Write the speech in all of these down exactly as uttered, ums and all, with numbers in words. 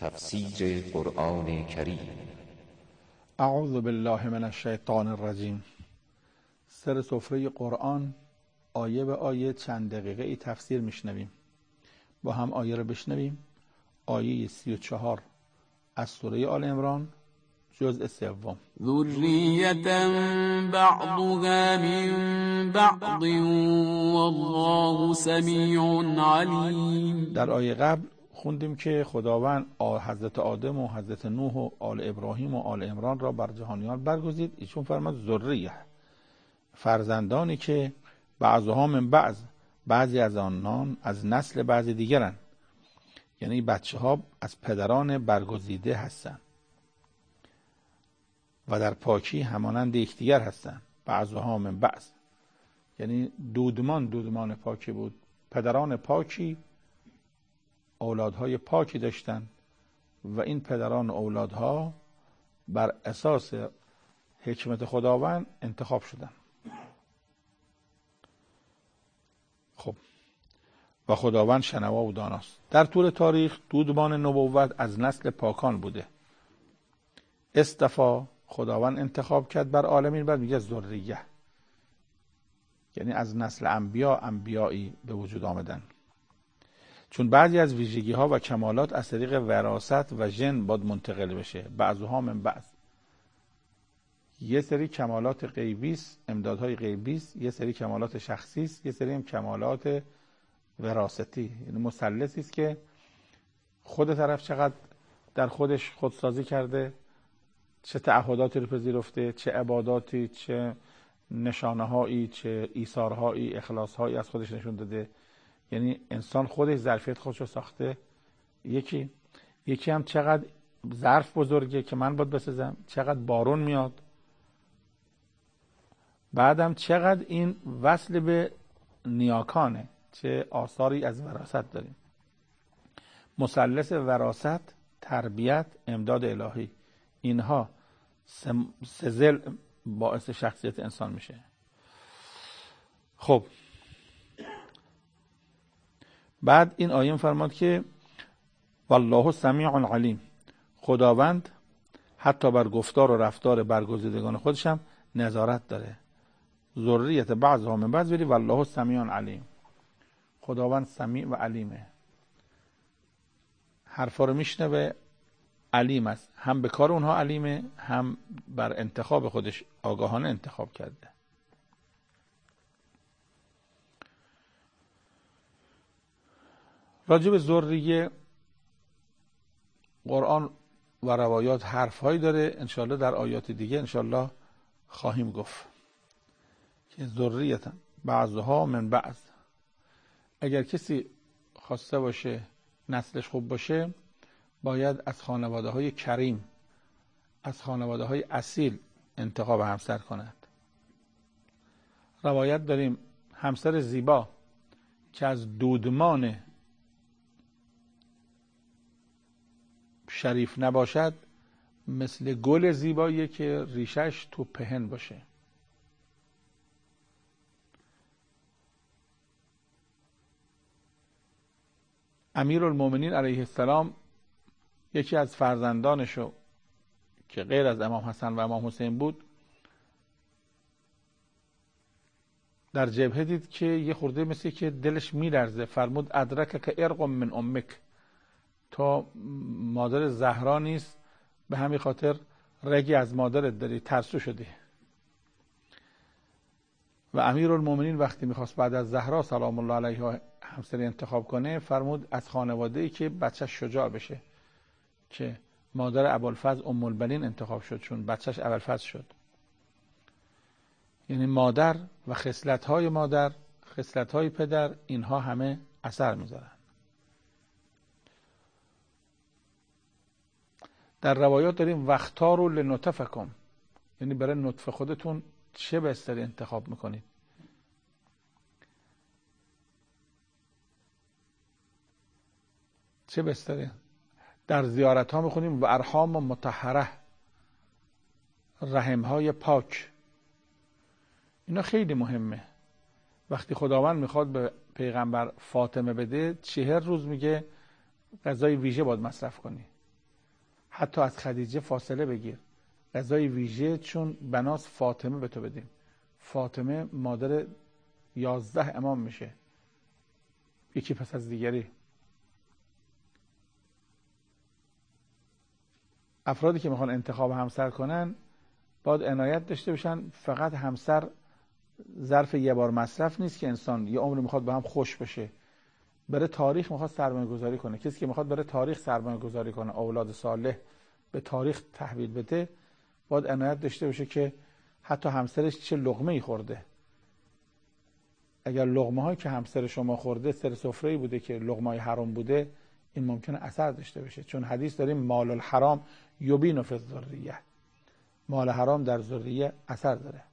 تفسیر قرآن کریم. اعوذ بالله من الشیطان الرجیم. سر سفره قرآن آیه به آیه چند دقیقه ای تفسیر میشنویم. با هم آیه رو بشنویم. آیه سی و چهار از سوره آل عمران، جزء سوم. ذریة بعضها من بعض والله سمیع علیم. در آیه قبل خوندیم که خداوند حضرت آدم و حضرت نوح و آل ابراهیم و آل عمران را بر جهانیان برگزید. ایشون فرمود ذریه، فرزندانی که بعضها من بعض، بعضی از آنان از نسل بعضی دیگرن، یعنی بچه ها از پدران برگزیده هستند و در پاکی همانند یکدیگر هستند. بعضها من بعض یعنی دودمان دودمان پاکی بود، پدران پاکی اولادهای پاکی داشتند و این پدران و اولادها بر اساس حکمت خداوند انتخاب شدند. خب و خداوند شنوا و داناست. در طول تاریخ دودمان نبوت از نسل پاکان بوده. اصطفا، خداوند انتخاب کرد بر عالمین، بعد میگه ذریه، یعنی از نسل انبیا انبیایی به وجود آمدن. چون بعضی از ویژگی ها و کمالات از طریق وراثت و ژن باید منتقل بشه. بعضها من بعض، یه سری کمالات غیبی است، امدادهای غیبی است، یه سری کمالات شخصی است، یه سری هم کمالات وراثتی، یعنی مثلثی است که خود طرف چقدر در خودش خودسازی کرده، چه تعهداتی رو پذیرفته، چه عباداتی، چه نشانه هایی، چه ایثارهایی، اخلاصهایی از خودش نشون داده. یعنی انسان خودش ظرفیت خودش رو ساخته. یکی یکی هم چقدر ظرف بزرگه که من باید بسازم، چقدر بارون میاد، بعدم چقدر این وصل به نیاکانه، چه آثاری از وراثت داریم. مثلث وراثت، تربیت، امداد الهی، اینها سزل باعث شخصیت انسان میشه. خب بعد این آیه فرماد که والله سمیع علیم، خداوند حتی بر گفتار و رفتار برگزیدگان خودش هم نظارت داره. ذریت بعضها من بعض، ولی والله سمیع علیم، خداوند سمیع و علیمه، حرفا رو میشنوه، علیم است، هم به کار اونها علیمه، هم بر انتخاب خودش آگاهانه انتخاب کرده. راجع به ذریه قرآن و روایات حرفهایی داره، انشاءالله در آیات دیگه انشاءالله خواهیم گفت که ذریت بعضها من بعض. اگر کسی خواسته باشه نسلش خوب باشه، باید از خانواده های کریم، از خانواده های اصیل انتخاب همسر کند. روایت داریم همسر زیبا که از دودمان شریف نباشد، مثل گل زیبایی که ریشش تو پهن باشه. امیرالمومنین علیه السلام یکی از فرزندانشو که غیر از امام حسن و امام حسین بود، در جبهه دید که یه خورده مثل که دلش میلرزه. فرمود ادرک که ارق من امک، تا مادر زهرا نیست، به همین خاطر رگی از مادرت داری، ترسو شدی. و امیرالمومنین وقتی میخواست بعد از زهرا سلام الله علیها همسری انتخاب کنه، فرمود از خانواده‌ای که بچهش شجاع بشه، که مادر ابوالفضل ام البنین انتخاب شد چون بچهش ابوالفضل شد. یعنی مادر و خصلت‌های مادر، خصلت‌های پدر، اینها همه اثر میذارن. در روایات داریم واختاروا لنطفکم، یعنی برای نطفه خودتون چه بستری انتخاب میکنید. چه بستری؟ در زیارت ها میخونیم و ارحام مطهره، رحم های پاک. اینا خیلی مهمه. وقتی خداوند میخواد به پیغمبر فاطمه بده، چهر روز میگه غذای ویژه باید مصرف کنی. حتی از خدیجه فاصله بگیر، غذای ویژه چون بناس فاطمه به تو بدیم. فاطمه مادر یازده امام میشه، یکی پس از دیگری. افرادی که میخوان انتخاب همسر کنن باید عنایت داشته باشن. فقط همسر ظرف یه بار مصرف نیست که انسان یه عمر میخواد با هم خوش بشه، بره تاریخ میخواد سرمایه گذاری کنه. کسی که میخواد بره تاریخ سرمایه گذاری کنه، اولاد صالح به تاریخ تحویل بده، باید عنایت داشته باشه که حتی همسرش چه لقمه ای خورده. اگر لقمه هایی که همسر شما خورده سر سفره بوده که لقمه های حرام بوده، این ممکنه اثر داشته باشه. چون حدیث داریم مال الحرام یبین فی الذریه، مال حرام در ذریه اثر داره.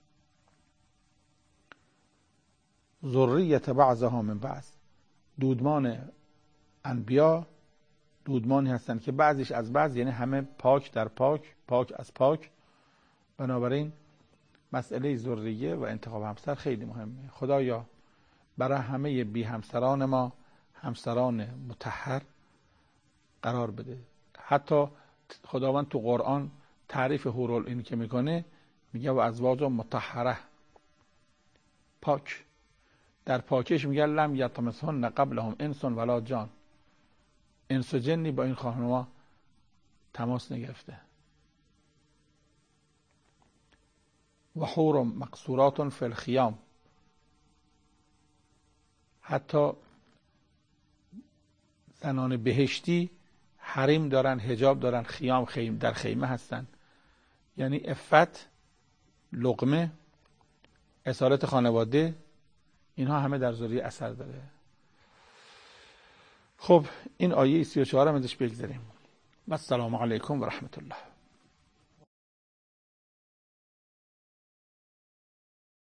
ذریت بعضها من بعض، دودمان انبیا دودمانی هستن که بعضیش از بعض، یعنی همه پاک در پاک، پاک از پاک. بنابراین مسئله ذریه و انتخاب همسر خیلی مهمه. خدایا برای همه بی همسران ما همسران مطهر قرار بده. حتی خداوند تو قرآن تعریف حورالعین که میکنه میگه و ازواج مطهره، پاک. در پاکش میگه لم یطمثهن قبلهم انس ولا جان، انس و جنی با این خانم‌ها تماس نگرفته. و حور مقصورات فی الخیام، حتی زنان بهشتی حریم دارن، حجاب دارن، خیام خیم در خیمه هستن. یعنی عفت، لقمه، اصالت خانواده، اینها همه در ذریه اثر داره. خب این آیه سی و چهار هم ازش بگذاریم. و السلام علیکم و رحمت الله.